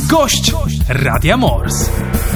Gość Radia Morse.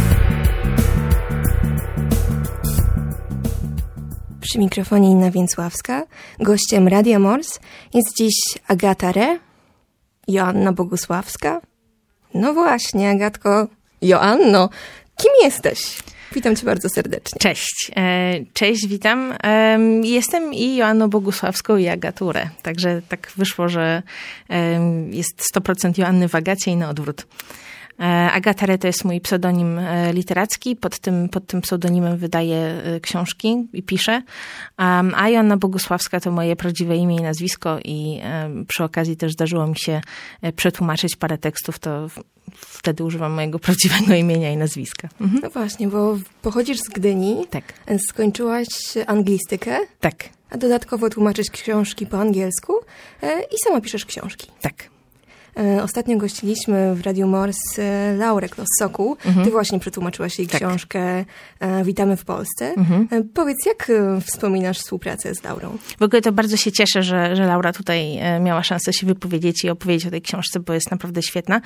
Przy mikrofonie Inna Więcławska. Gościem Radia Morse jest dziś Agata Re, Joanna Bogusławska. No właśnie, Agatko, Joanno, kim jesteś? Witam cię bardzo serdecznie. Cześć. Cześć, witam. Jestem i Joanną Bogusławską, i Agatą Re. Także tak wyszło, że jest 100% Joanny w Agacie i na odwrót. Agata Re to jest mój pseudonim literacki. Pod tym pseudonimem wydaję książki i piszę. A Joanna Bogusławska to moje prawdziwe imię i nazwisko i przy okazji też zdarzyło mi się przetłumaczyć parę tekstów, to wtedy używam mojego prawdziwego imienia i nazwiska. Mhm. No właśnie, bo pochodzisz z Gdyni. Tak. Skończyłaś anglistykę. Tak. A dodatkowo tłumaczysz książki po angielsku i sama piszesz książki. Tak. Ostatnio gościliśmy w Radiu Morse Laurę Kloss-Sokół. Ty właśnie przetłumaczyłaś jej książkę Witamy w Polsce. Powiedz, jak wspominasz współpracę z Laurą? W ogóle to bardzo się cieszę, że Laura tutaj miała szansę się wypowiedzieć i opowiedzieć o tej książce, bo jest naprawdę świetna.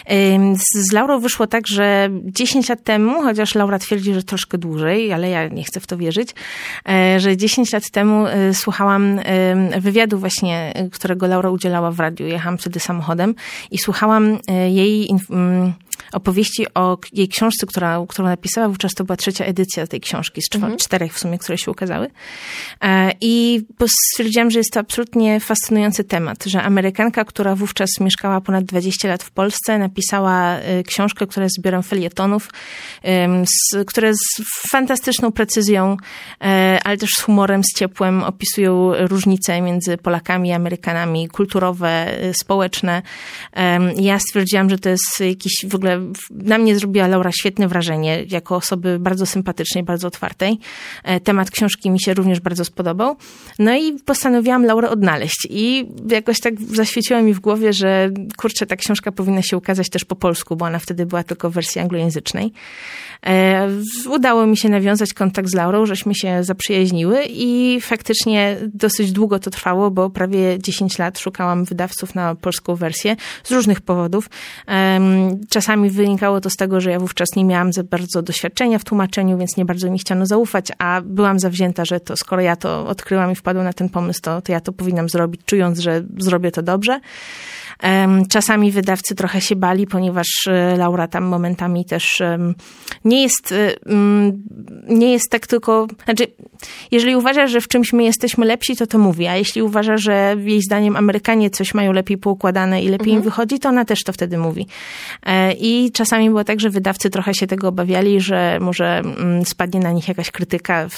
Z Laurą wyszło tak, że 10 lat temu, chociaż Laura twierdzi, że troszkę dłużej, ale ja nie chcę w to wierzyć, że 10 lat temu słuchałam wywiadu właśnie, którego Laura udzielała w radiu. Jechałam wtedy samochodem i słuchałam jej opowieści o jej książce, którą napisała. Wówczas to była 3. edycja tej książki, z 4 w sumie, które się ukazały. I stwierdziłam, że jest to absolutnie fascynujący temat, że Amerykanka, która wówczas mieszkała ponad 20 lat w Polsce, napisała książkę, która jest zbiorem felietonów, które z fantastyczną precyzją, ale też z humorem, z ciepłem opisują różnice między Polakami i Amerykanami, kulturowe, społeczne. Ja stwierdziłam, że to jest jakiś w ogóle na mnie zrobiła Laura świetne wrażenie, jako osoby bardzo sympatycznej, bardzo otwartej. Temat książki mi się również bardzo spodobał. No i postanowiłam Laurę odnaleźć. I jakoś tak zaświeciło mi w głowie, że kurczę, ta książka powinna się ukazać też po polsku, bo ona wtedy była tylko w wersji anglojęzycznej. Udało mi się nawiązać kontakt z Laurą, żeśmy się zaprzyjaźniły i faktycznie dosyć długo to trwało, bo prawie 10 lat szukałam wydawców na polską wersję z różnych powodów. Czasami wynikało to z tego, że ja wówczas nie miałam za bardzo doświadczenia w tłumaczeniu, więc nie bardzo mi chciano zaufać, a byłam zawzięta, że to skoro ja to odkryłam i wpadłam na ten pomysł, to ja to powinnam zrobić, czując, że zrobię to dobrze. Czasami wydawcy trochę się bali, ponieważ Laura tam momentami też nie jest tak tylko... Znaczy, jeżeli uważa, że w czymś my jesteśmy lepsi, to mówi, a jeśli uważa, że jej zdaniem Amerykanie coś mają lepiej poukładane i lepiej im wychodzi, to ona też to wtedy mówi. I czasami było tak, że wydawcy trochę się tego obawiali, że może spadnie na nich jakaś krytyka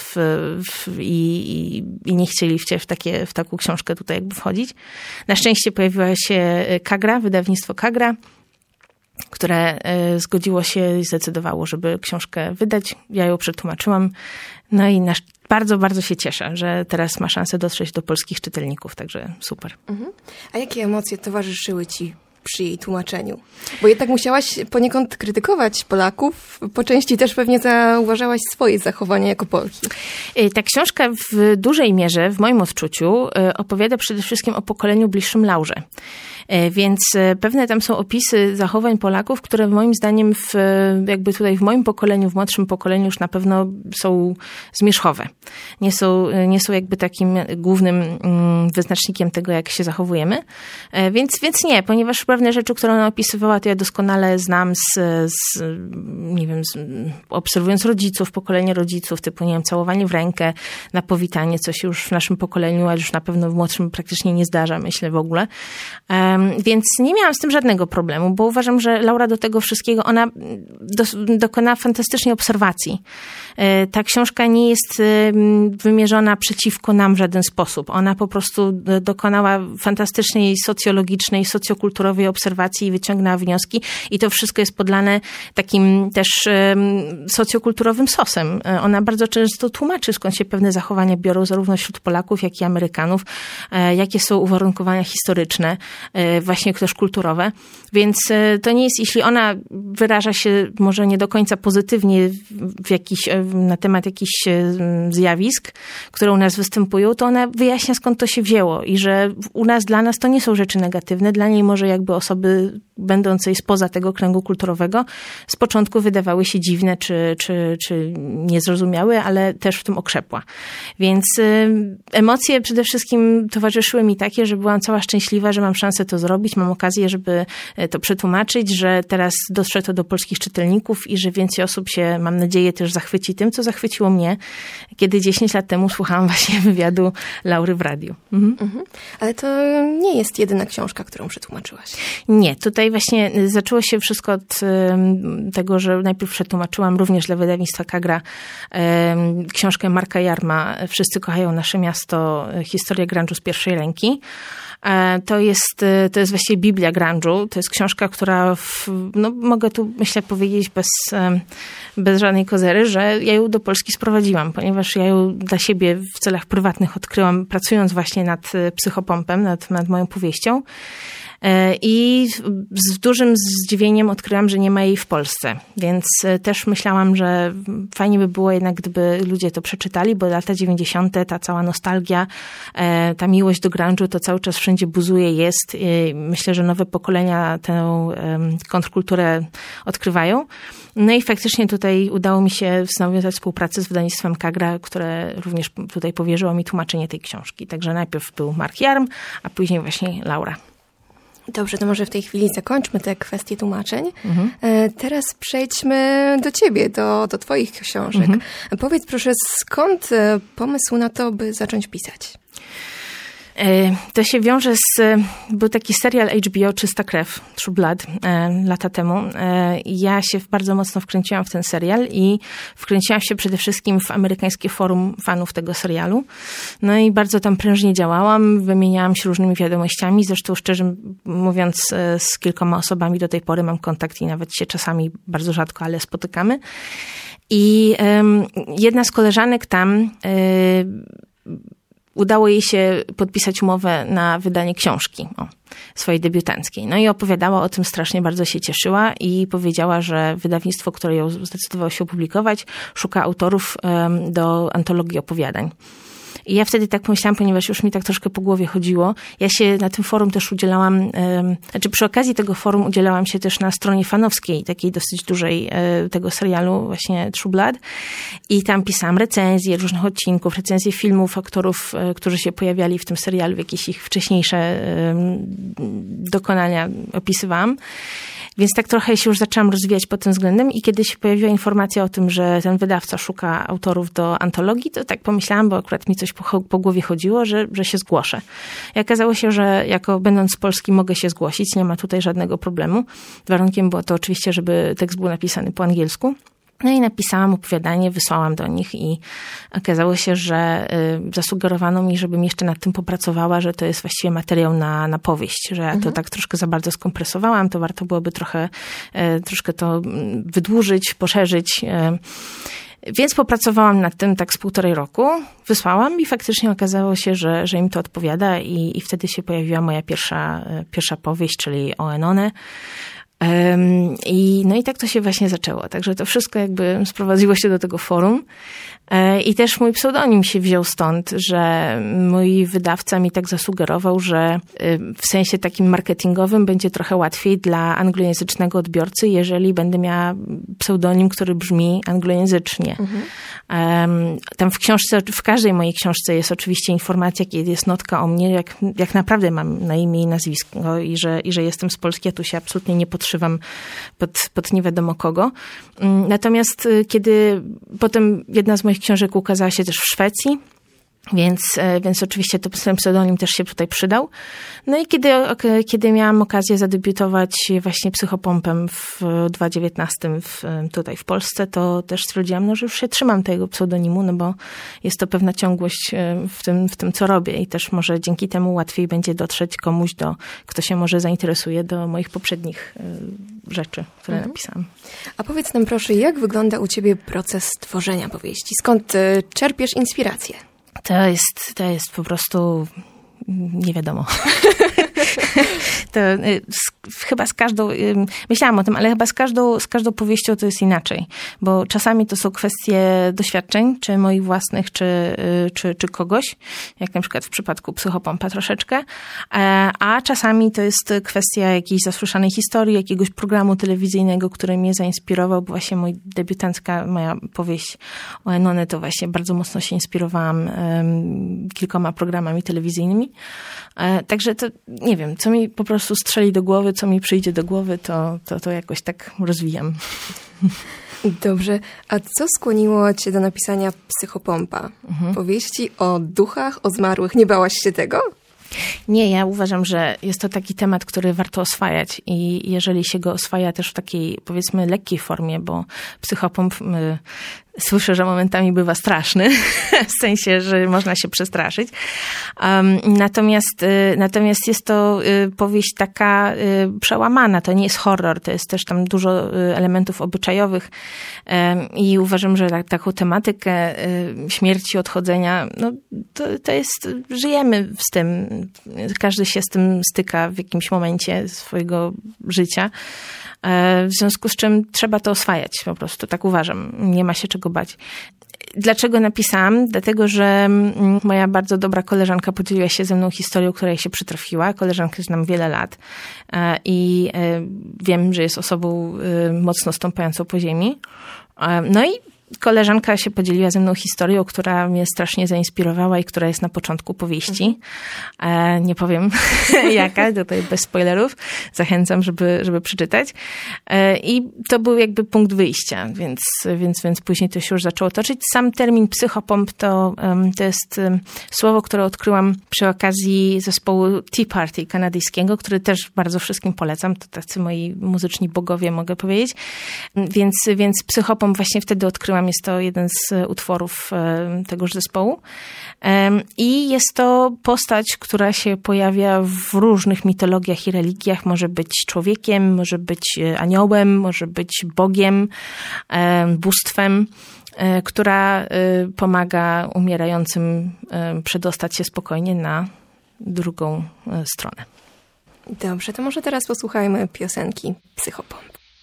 i nie chcieli w taką książkę tutaj jakby wchodzić. Na szczęście pojawiła się Kagra, wydawnictwo Kagra, które zgodziło się i zdecydowało, żeby książkę wydać. Ja ją przetłumaczyłam. No i bardzo, bardzo się cieszę, że teraz ma szansę dotrzeć do polskich czytelników, także super. A jakie emocje towarzyszyły ci przy jej tłumaczeniu? Bo jednak musiałaś poniekąd krytykować Polaków. Po części też pewnie zauważałaś swoje zachowania jako Polki. Ta książka w dużej mierze, w moim odczuciu, opowiada przede wszystkim o pokoleniu bliższym Laurze. Więc pewne tam są opisy zachowań Polaków, które moim zdaniem jakby tutaj w moim pokoleniu, w młodszym pokoleniu już na pewno są zmierzchowe. Nie są jakby takim głównym wyznacznikiem tego, jak się zachowujemy. Więc nie, ponieważ pewne rzeczy, które ona opisywała, to ja doskonale znam obserwując rodziców, pokolenie rodziców, typu, nie wiem, całowanie w rękę na powitanie, co się już w naszym pokoleniu, a już na pewno w młodszym praktycznie nie zdarza, myślę w ogóle. Więc nie miałam z tym żadnego problemu, bo uważam, że Laura do tego wszystkiego, ona dokonała fantastycznej obserwacji. Ta książka nie jest wymierzona przeciwko nam w żaden sposób. Ona po prostu dokonała fantastycznej socjologicznej, socjokulturowej obserwacji i wyciągnęła wnioski. I to wszystko jest podlane takim też socjokulturowym sosem. Ona bardzo często tłumaczy, skąd się pewne zachowania biorą zarówno wśród Polaków, jak i Amerykanów, jakie są uwarunkowania historyczne, właśnie też kulturowe. Więc to nie jest, jeśli ona wyraża się może nie do końca pozytywnie na temat jakichś zjawisk, które u nas występują, to ona wyjaśnia, skąd to się wzięło i że dla nas to nie są rzeczy negatywne, dla niej może jakby osoby będącej spoza tego kręgu kulturowego, z początku wydawały się dziwne czy niezrozumiałe, ale też w tym okrzepła. Więc emocje przede wszystkim towarzyszyły mi takie, że byłam cała szczęśliwa, że mam szansę to zrobić, mam okazję, żeby to przetłumaczyć, że teraz dotrze to do polskich czytelników i że więcej osób się, mam nadzieję, też zachwyci tym, co zachwyciło mnie, kiedy 10 lat temu słuchałam właśnie wywiadu Laury w radiu. Ale to nie jest jedyna książka, którą przetłumaczyłaś. Nie, tutaj właśnie zaczęło się wszystko od tego, że najpierw przetłumaczyłam również dla wydawnictwa Kagra książkę Marka Jarma Wszyscy kochają nasze miasto, historia grunge'u z pierwszej ręki. To jest właściwie Biblia grunge'u. To jest książka, która, mogę tu myślę powiedzieć bez żadnej kozery, że ja ją do Polski sprowadziłam, ponieważ ja ją dla siebie w celach prywatnych odkryłam, pracując właśnie nad Psychopompem, nad moją powieścią. I z dużym zdziwieniem odkryłam, że nie ma jej w Polsce. Więc też myślałam, że fajnie by było jednak, gdyby ludzie to przeczytali, bo lata 90., ta cała nostalgia, ta miłość do grunge'u to cały czas wszędzie buzuje, jest. I myślę, że nowe pokolenia tę kontrkulturę odkrywają. No i faktycznie tutaj udało mi się nawiązać współpracę z wydawnictwem Kagra, które również tutaj powierzyło mi tłumaczenie tej książki. Także najpierw był Mark Jarm, a później właśnie Laura. Dobrze, to może w tej chwili zakończmy te kwestie tłumaczeń. Teraz przejdźmy do ciebie, do twoich książek. Powiedz proszę, skąd pomysł na to, by zacząć pisać? To się wiąże był taki serial HBO Czysta krew, True Blood, lata temu. Ja się bardzo mocno wkręciłam w ten serial i wkręciłam się przede wszystkim w amerykańskie forum fanów tego serialu. No i bardzo tam prężnie działałam, wymieniałam się różnymi wiadomościami. Zresztą szczerze mówiąc, z kilkoma osobami do tej pory mam kontakt i nawet się czasami bardzo rzadko, ale spotykamy. I jedna z koleżanek tam udało jej się podpisać umowę na wydanie książki swojej debiutanckiej. No i opowiadała o tym, strasznie bardzo się cieszyła i powiedziała, że wydawnictwo, które ją zdecydowało się opublikować, szuka autorów do antologii opowiadań. I ja wtedy tak pomyślałam, ponieważ już mi tak troszkę po głowie chodziło. Ja się na tym forum też udzielałam, przy okazji tego forum udzielałam się też na stronie fanowskiej, takiej dosyć dużej tego serialu, właśnie True Blood. I tam pisałam recenzje różnych odcinków, recenzje filmów, aktorów, którzy się pojawiali w tym serialu, jakieś ich wcześniejsze dokonania opisywałam. Więc tak trochę się już zaczęłam rozwijać pod tym względem i kiedy się pojawiła informacja o tym, że ten wydawca szuka autorów do antologii, to tak pomyślałam, bo akurat mi coś po głowie chodziło, że się zgłoszę. I okazało się, że będąc z Polski mogę się zgłosić, nie ma tutaj żadnego problemu. Warunkiem było to oczywiście, żeby tekst był napisany po angielsku. No i napisałam opowiadanie, wysłałam do nich i okazało się, że zasugerowano mi, żebym jeszcze nad tym popracowała, że to jest właściwie materiał na powieść, że ja to tak troszkę za bardzo skompresowałam, to warto byłoby troszkę to wydłużyć, poszerzyć. Więc popracowałam nad tym tak z 1,5 roku, wysłałam i faktycznie okazało się, że im to odpowiada i wtedy się pojawiła moja pierwsza powieść, czyli O Enone. No i tak to się właśnie zaczęło. Także to wszystko jakby sprowadziło się do tego forum. I też mój pseudonim się wziął stąd, że mój wydawca mi tak zasugerował, że w sensie takim marketingowym będzie trochę łatwiej dla anglojęzycznego odbiorcy, jeżeli będę miała pseudonim, który brzmi anglojęzycznie. Tam w każdej mojej książce jest oczywiście informacja, kiedy jest notka o mnie, jak naprawdę mam na imię i nazwisko i że jestem z Polski, ja tu się absolutnie nie podszywam pod nie wiadomo kogo. Natomiast kiedy potem jedna z moich książek ukazała się też w Szwecji, więc oczywiście ten pseudonim też się tutaj przydał. No i kiedy miałam okazję zadebiutować właśnie Psychopompem w 2019 tutaj w Polsce, to też stwierdziłam, że już się trzymam tego pseudonimu, bo jest to pewna ciągłość w tym, co robię i też może dzięki temu łatwiej będzie dotrzeć komuś, kto się może zainteresuje do moich poprzednich rzeczy, które napisałam. A powiedz nam proszę, jak wygląda u ciebie proces tworzenia powieści? Skąd czerpiesz inspirację? To jest po prostu nie wiadomo. To chyba z każdą, myślałam o tym, ale chyba z każdą powieścią to jest inaczej, bo czasami to są kwestie doświadczeń, czy moich własnych, czy kogoś, jak na przykład w przypadku Psychopompa troszeczkę, a czasami to jest kwestia jakiejś zasłyszanej historii, jakiegoś programu telewizyjnego, który mnie zainspirował, bo właśnie moja powieść o Enone to właśnie bardzo mocno się inspirowałam kilkoma programami telewizyjnymi. Także to nie wiem, co mi po prostu strzeli do głowy, co mi przyjdzie do głowy, to jakoś tak rozwijam. Dobrze. A co skłoniło cię do napisania Psychopompa? Powieści o duchach, o zmarłych. Nie bałaś się tego? Nie, ja uważam, że jest to taki temat, który warto oswajać i jeżeli się go oswaja też w takiej, powiedzmy, lekkiej formie, bo Psychopomp słyszę, że momentami bywa straszny, w sensie, że można się przestraszyć. Natomiast jest to powieść taka przełamana, to nie jest horror, to jest też tam dużo elementów obyczajowych i uważam, że taką tematykę śmierci, odchodzenia, no to jest, żyjemy z tym, każdy się z tym styka w jakimś momencie swojego życia. W związku z czym trzeba to oswajać, po prostu tak uważam. Nie ma się czego bać. Dlaczego napisałam? Dlatego, że moja bardzo dobra koleżanka podzieliła się ze mną historią, która jej się przytrafiła. Koleżankę znam wiele lat i wiem, że jest osobą mocno stąpającą po ziemi. No i koleżanka się podzieliła ze mną historią, która mnie strasznie zainspirowała i która jest na początku powieści. Nie powiem jaka, tutaj bez spoilerów. Zachęcam, żeby przeczytać. I to był jakby punkt wyjścia, więc później to się już zaczęło toczyć. Sam termin psychopomp to jest słowo, które odkryłam przy okazji zespołu Tea Party kanadyjskiego, który też bardzo wszystkim polecam. To tacy moi muzyczni bogowie, mogę powiedzieć. Więc psychopomp właśnie wtedy odkryłam. Jest to jeden z utworów tegoż zespołu. I jest to postać, która się pojawia w różnych mitologiach i religiach. Może być człowiekiem, może być aniołem, może być Bogiem, bóstwem, która pomaga umierającym przedostać się spokojnie na drugą stronę. Dobrze, to może teraz posłuchajmy piosenki Psychopomp.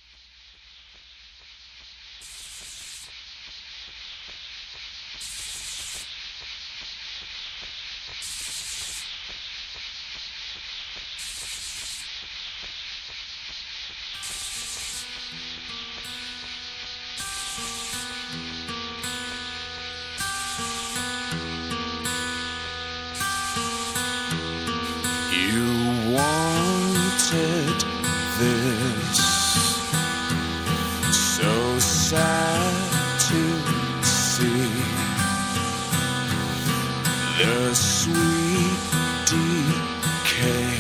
This so sad to see the sweet decay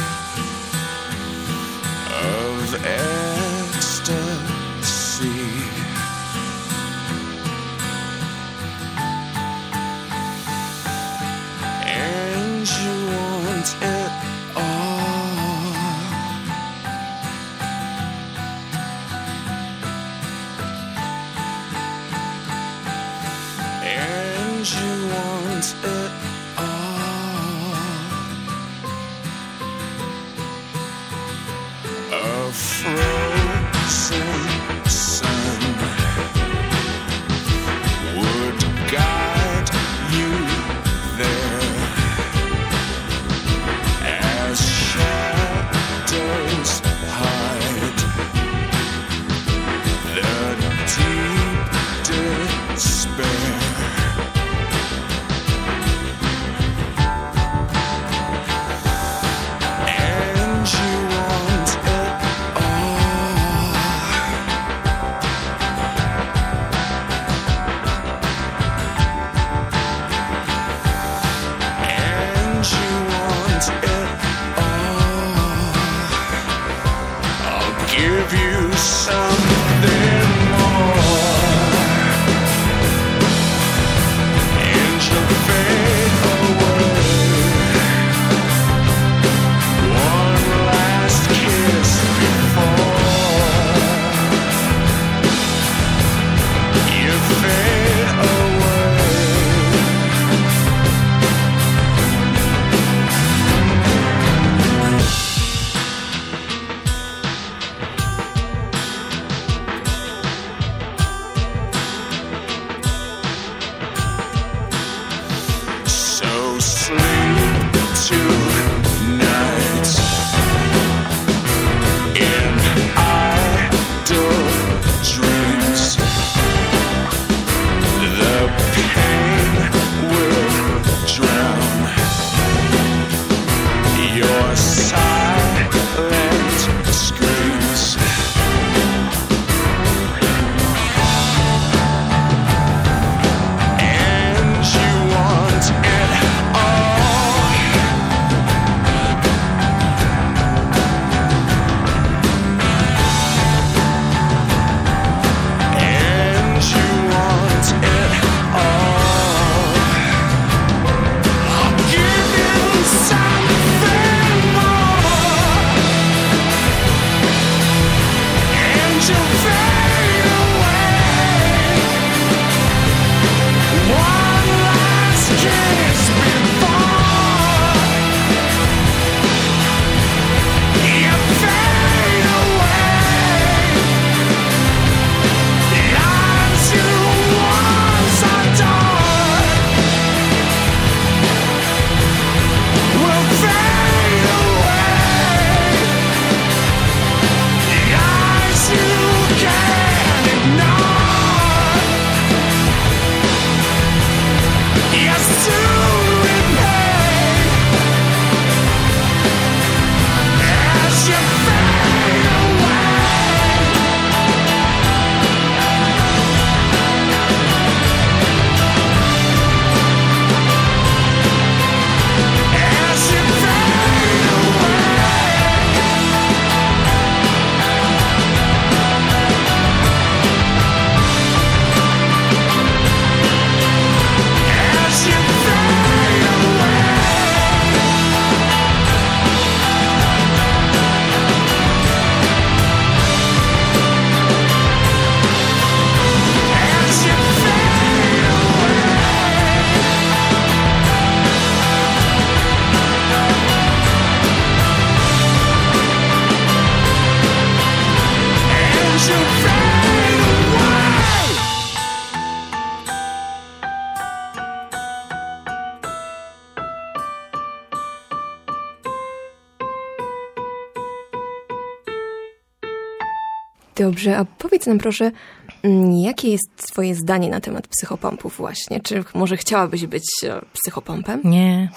of ecstasy, and you want it to fade away. Dobrze, a powiedz nam proszę, jakie jest twoje zdanie na temat psychopompów właśnie? Czy może chciałabyś być psychopompem? Nie.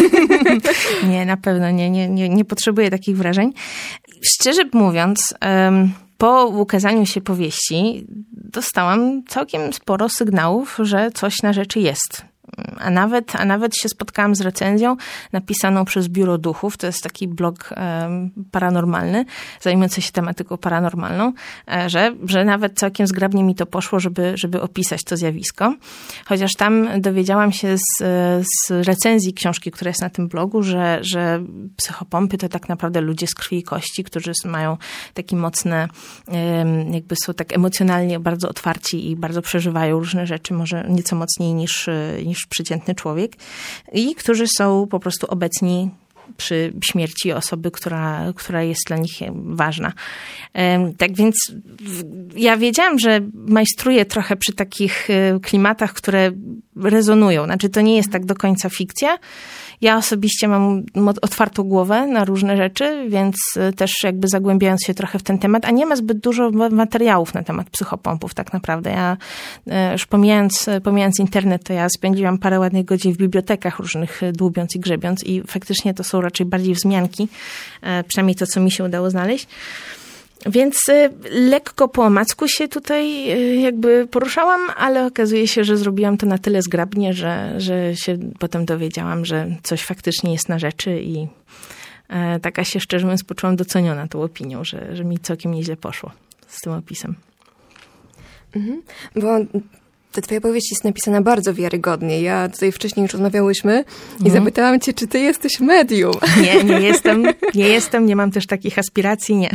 Nie, na pewno nie potrzebuję takich wrażeń. Szczerze mówiąc, po ukazaniu się powieści dostałam całkiem sporo sygnałów, że coś na rzeczy jest. A nawet się spotkałam z recenzją napisaną przez Biuro Duchów. To jest taki blog paranormalny, zajmujący się tematyką paranormalną, że nawet całkiem zgrabnie mi to poszło, żeby opisać to zjawisko. Chociaż tam dowiedziałam się z recenzji książki, która jest na tym blogu, że psychopompy to tak naprawdę ludzie z krwi i kości, którzy mają takie mocne, jakby są tak emocjonalnie bardzo otwarci i bardzo przeżywają różne rzeczy, może nieco mocniej niż przeciętny człowiek i którzy są po prostu obecni przy śmierci osoby, która jest dla nich ważna. Tak więc ja wiedziałam, że majstruję trochę przy takich klimatach, które rezonują. Znaczy to nie jest tak do końca fikcja. Ja osobiście mam otwartą głowę na różne rzeczy, więc też jakby zagłębiając się trochę w ten temat, a nie ma zbyt dużo materiałów na temat psychopompów tak naprawdę. Ja już pomijając internet, to ja spędziłam parę ładnych godzin w bibliotekach różnych, dłubiąc i grzebiąc i faktycznie to są raczej bardziej wzmianki, przynajmniej to, co mi się udało znaleźć. Więc lekko po omacku się tutaj jakby poruszałam, ale okazuje się, że zrobiłam to na tyle zgrabnie, że się potem dowiedziałam, że coś faktycznie jest na rzeczy i taka się szczerze mówiąc poczułam doceniona tą opinią, że mi całkiem nieźle poszło z tym opisem. Mhm. Bo ta twoja powieść jest napisana bardzo wiarygodnie. Ja tutaj wcześniej już rozmawiałyśmy i zapytałam cię, czy ty jesteś medium. Nie jestem, nie mam też takich aspiracji, nie.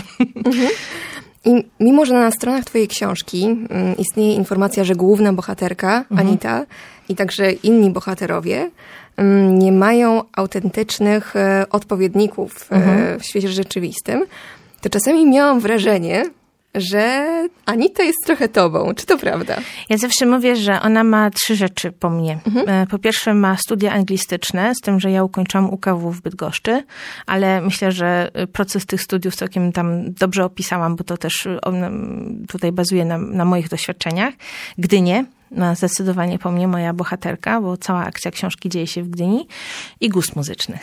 I mimo, że na stronach twojej książki istnieje informacja, że główna bohaterka, Anita, i także inni bohaterowie nie mają autentycznych odpowiedników w świecie rzeczywistym, to czasami miałam wrażenie, że Anita jest trochę tobą. Czy to prawda? Ja zawsze mówię, że ona ma 3 rzeczy po mnie. Po pierwsze ma studia anglistyczne, z tym, że ja ukończyłam UKW w Bydgoszczy, ale myślę, że proces tych studiów całkiem tam dobrze opisałam, bo to też tutaj bazuje na moich doświadczeniach. Gdynię ma zdecydowanie po mnie moja bohaterka, bo cała akcja książki dzieje się w Gdyni i gust muzyczny.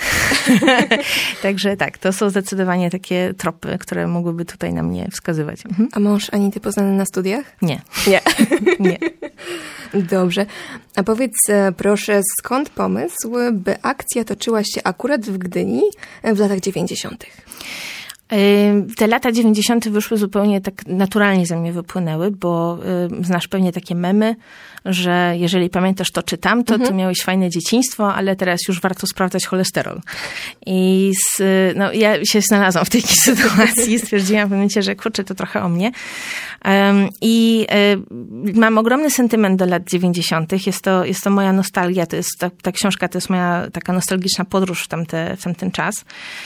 Także tak, to są zdecydowanie takie tropy, które mogłyby tutaj na mnie wskazywać. A mąż Anity poznany na studiach? Nie. Nie. Dobrze. A powiedz proszę, skąd pomysł, by akcja toczyła się akurat w Gdyni w latach 90.? Te lata 90. wyszły zupełnie tak naturalnie ze mnie wypłynęły, bo znasz pewnie takie memy, że jeżeli pamiętasz to czy tamto, to miałeś fajne dzieciństwo, ale teraz już warto sprawdzać cholesterol. I ja się znalazłam w takiej sytuacji i stwierdziłam w momencie, że kurczę, to trochę o mnie. I mam ogromny sentyment do lat 90. Jest to moja nostalgia, to jest ta książka, to jest moja taka nostalgiczna podróż w tamten czas.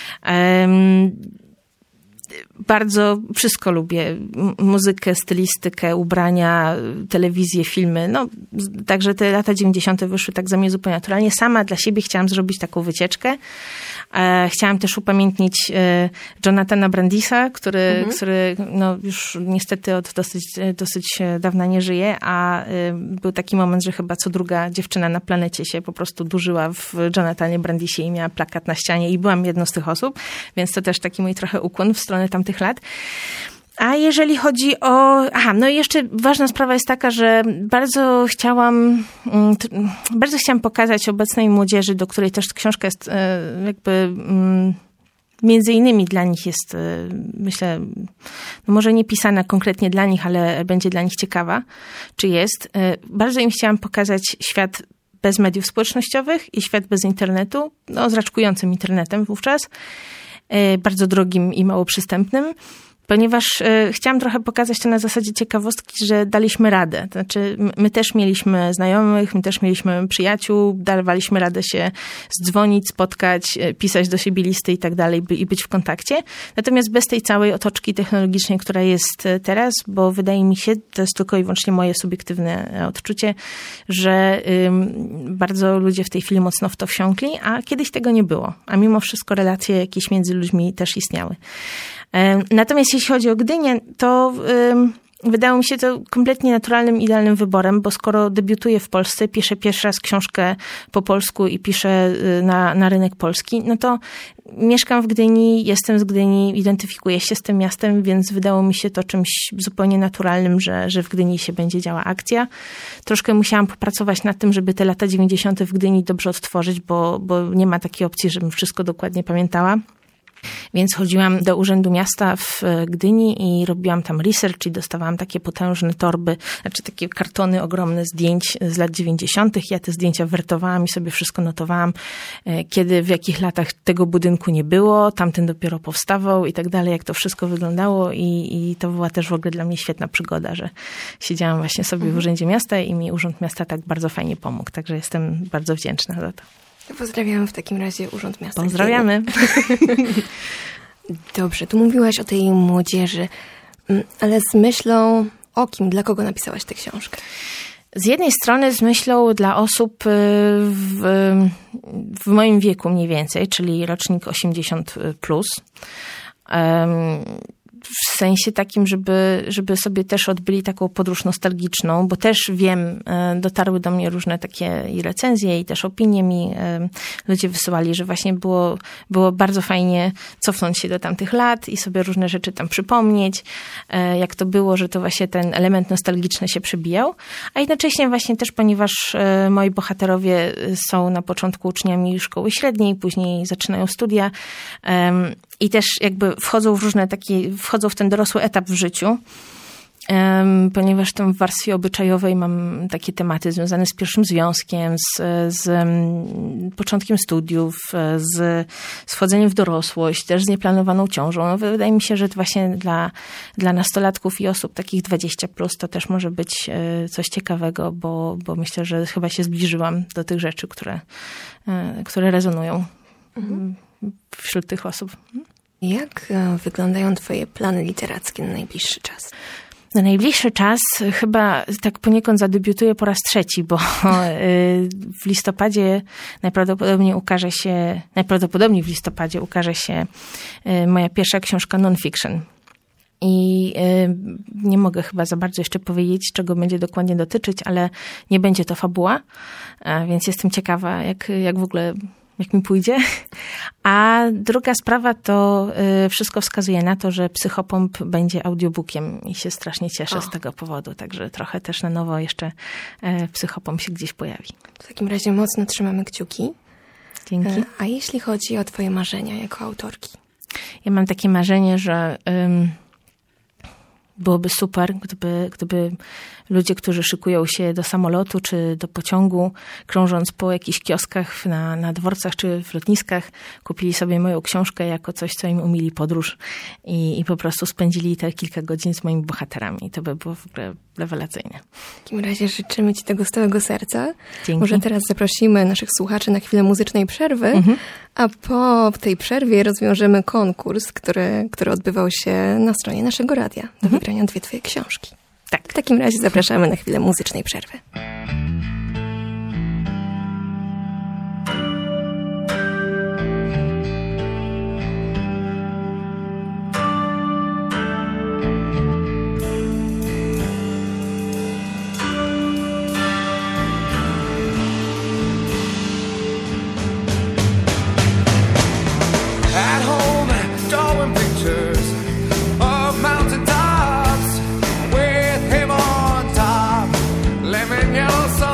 Bardzo wszystko lubię. Muzykę, stylistykę, ubrania, telewizję, filmy. Także te lata 90. wyszły tak za mnie zupełnie naturalnie. Sama dla siebie chciałam zrobić taką wycieczkę. Chciałam też upamiętnić Jonathana Brandisa, który już niestety od dosyć dawna nie żyje, a był taki moment, że chyba co druga dziewczyna na planecie się po prostu durzyła w Jonathanie Brandisie i miała plakat na ścianie i byłam jedną z tych osób, więc to też taki mój trochę ukłon w stronę tamtych lat. A jeżeli chodzi o... i jeszcze ważna sprawa jest taka, że bardzo chciałam pokazać obecnej młodzieży, do której też książka jest jakby... Między innymi dla nich jest, myślę, może nie pisana konkretnie dla nich, ale będzie dla nich ciekawa, czy jest. Bardzo im chciałam pokazać świat bez mediów społecznościowych i świat bez internetu, z raczkującym internetem wówczas, bardzo drogim i mało przystępnym. Ponieważ chciałam trochę pokazać to na zasadzie ciekawostki, że daliśmy radę. To znaczy, my też mieliśmy znajomych, my też mieliśmy przyjaciół, dawaliśmy radę się zdzwonić, spotkać, pisać do siebie listy i tak dalej i być w kontakcie. Natomiast bez tej całej otoczki technologicznej, która jest teraz, bo wydaje mi się, to jest tylko i wyłącznie moje subiektywne odczucie, że bardzo ludzie w tej chwili mocno w to wsiąkli, a kiedyś tego nie było. A mimo wszystko relacje jakieś między ludźmi też istniały. Natomiast jeśli chodzi o Gdynię, to wydało mi się to kompletnie naturalnym, idealnym wyborem, bo skoro debiutuję w Polsce, piszę pierwszy raz książkę po polsku i piszę na rynek polski, no to mieszkam w Gdyni, jestem z Gdyni, identyfikuję się z tym miastem, więc wydało mi się to czymś zupełnie naturalnym, że w Gdyni się będzie działa akcja. Troszkę musiałam popracować nad tym, żeby te lata 90. w Gdyni dobrze odtworzyć, bo nie ma takiej opcji, żebym wszystko dokładnie pamiętała. Więc chodziłam do Urzędu Miasta w Gdyni i robiłam tam research i dostawałam takie potężne torby, znaczy takie kartony ogromne zdjęć z lat 90. Ja te zdjęcia wertowałam i sobie wszystko notowałam, kiedy, w jakich latach tego budynku nie było, tamten dopiero powstawał i tak dalej, jak to wszystko wyglądało i to była też w ogóle dla mnie świetna przygoda, że siedziałam właśnie sobie w Urzędzie Miasta i mi Urząd Miasta tak bardzo fajnie pomógł, także jestem bardzo wdzięczna za to. Pozdrawiamy w takim razie Urząd Miasta. Pozdrawiamy. Dobrze, tu mówiłaś o tej młodzieży, ale z myślą o kim, dla kogo napisałaś tę książkę? Z jednej strony z myślą dla osób w moim wieku mniej więcej, czyli rocznik 80+. W sensie takim, żeby sobie też odbyli taką podróż nostalgiczną, bo też wiem, dotarły do mnie różne takie i recenzje i też opinie mi ludzie wysyłali, że właśnie było bardzo fajnie cofnąć się do tamtych lat i sobie różne rzeczy tam przypomnieć, jak to było, że to właśnie ten element nostalgiczny się przebijał, a jednocześnie właśnie też, ponieważ moi bohaterowie są na początku uczniami szkoły średniej, później zaczynają studia i też jakby wchodzą w ten dorosły etap w życiu, ponieważ tam w warstwie obyczajowej mam takie tematy związane z pierwszym związkiem, z początkiem studiów, z wchodzeniem w dorosłość, też z nieplanowaną ciążą. No, wydaje mi się, że to właśnie dla nastolatków i osób takich 20+ to też może być coś ciekawego, bo myślę, że chyba się zbliżyłam do tych rzeczy, które rezonują wśród tych osób. Jak wyglądają twoje plany literackie na najbliższy czas? Na najbliższy czas chyba tak poniekąd zadebiutuję po raz trzeci, bo w listopadzie najprawdopodobniej w listopadzie ukaże się moja pierwsza książka non-fiction. I nie mogę chyba za bardzo jeszcze powiedzieć, czego będzie dokładnie dotyczyć, ale nie będzie to fabuła, więc jestem ciekawa, jak w ogóle jak mi pójdzie. A druga sprawa to wszystko wskazuje na to, że Psychopomp będzie audiobookiem i się strasznie cieszę z tego powodu. Także trochę też na nowo jeszcze Psychopomp się gdzieś pojawi. W takim razie mocno trzymamy kciuki. Dzięki. A jeśli chodzi o twoje marzenia jako autorki? Ja mam takie marzenie, że byłoby super, gdyby ludzie, którzy szykują się do samolotu czy do pociągu, krążąc po jakichś kioskach na dworcach czy w lotniskach, kupili sobie moją książkę jako coś, co im umili podróż i po prostu spędzili te kilka godzin z moimi bohaterami. To by było w ogóle rewelacyjne. W takim razie życzymy ci tego z całego serca. Dzięki. Może teraz zaprosimy naszych słuchaczy na chwilę muzycznej przerwy, a po tej przerwie rozwiążemy konkurs, który odbywał się na stronie naszego radia do wygrania 2 twoje książki. Tak. W takim razie zapraszamy na chwilę muzycznej przerwy. At home, drawing pictures of mountain tops with him on top, lemon yellow sun.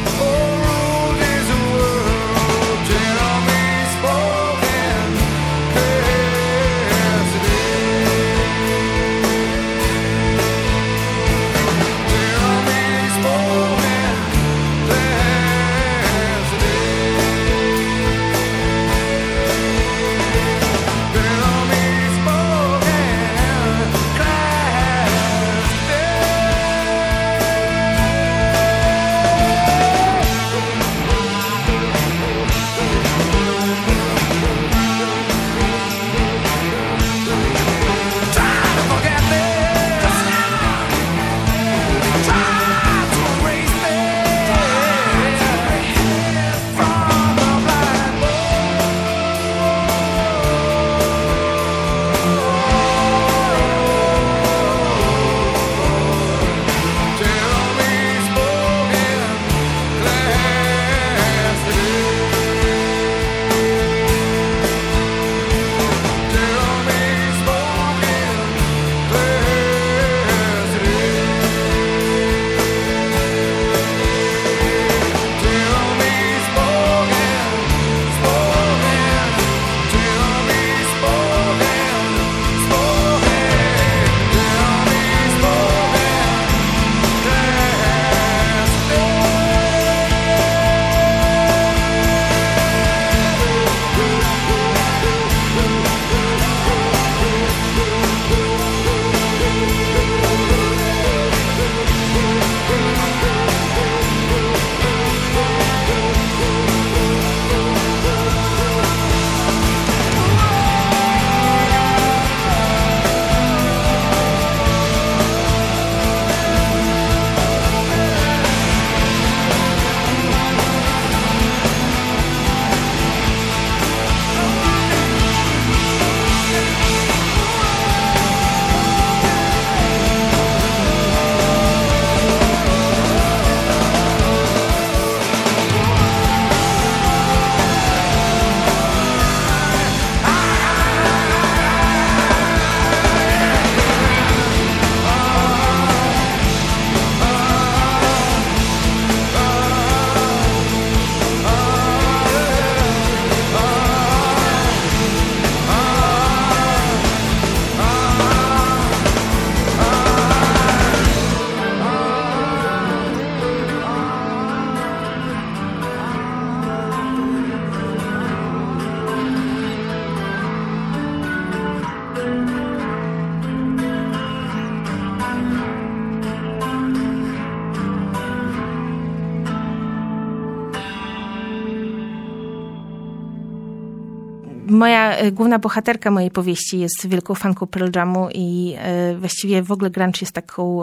Moja główna bohaterka mojej powieści jest wielką fanką Pearl Jamu i właściwie w ogóle grunge jest taką...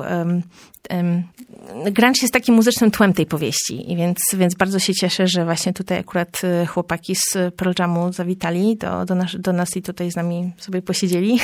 Grunge jest takim muzycznym tłem tej powieści, więc bardzo się cieszę, że właśnie tutaj akurat chłopaki z Pearl Jamu zawitali do nas i tutaj z nami sobie posiedzieli.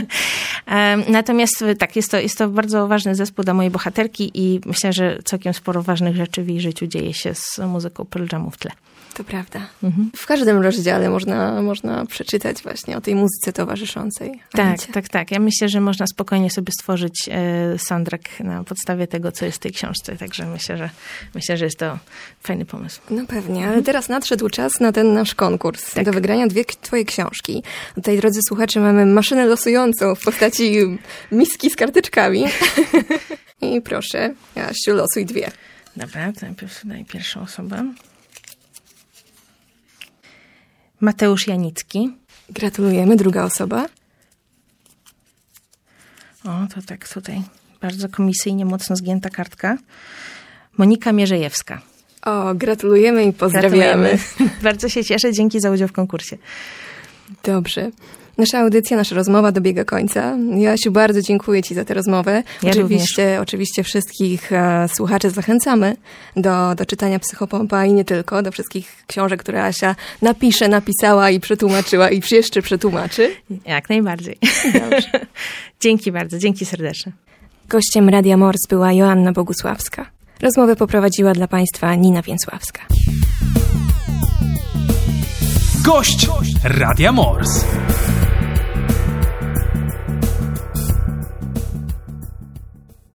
Natomiast tak, jest to bardzo ważny zespół dla mojej bohaterki i myślę, że całkiem sporo ważnych rzeczy w jej życiu dzieje się z muzyką Pearl Jamu w tle. To prawda. Mhm. W każdym rozdziale można przeczytać właśnie o tej muzyce towarzyszącej. Tak. Ja myślę, że można spokojnie sobie stworzyć soundtrack na podstawie tego, co jest w tej książce. Także myślę, że jest to fajny pomysł. No pewnie, ale teraz nadszedł czas na ten nasz konkurs. Tak. Do wygrania 2 twoje książki. Tutaj, drodzy słuchacze, mamy maszynę losującą w postaci miski z karteczkami. I proszę, Jasiu, losuj 2. Dobra, to najpierw daj pierwszą osobę. Mateusz Janicki. Gratulujemy. Druga osoba. O, to tak tutaj bardzo komisyjnie mocno zgięta kartka. Monika Mierzejewska. O, gratulujemy i pozdrawiamy. Bardzo się cieszę. Dzięki za udział w konkursie. Dobrze. Nasza audycja, nasza rozmowa dobiega końca. Jasiu, bardzo dziękuję ci za tę rozmowę. Ja oczywiście wszystkich słuchaczy zachęcamy do czytania Psychopompa i nie tylko, do wszystkich książek, które Asia napisała i przetłumaczyła i jeszcze przetłumaczy. Jak najbardziej. Dobrze. Dzięki bardzo, dzięki serdeczne. Gościem Radia Mors była Joanna Bogusławska. Rozmowę poprowadziła dla Państwa Nina Więcławska. Gość Radia Mors.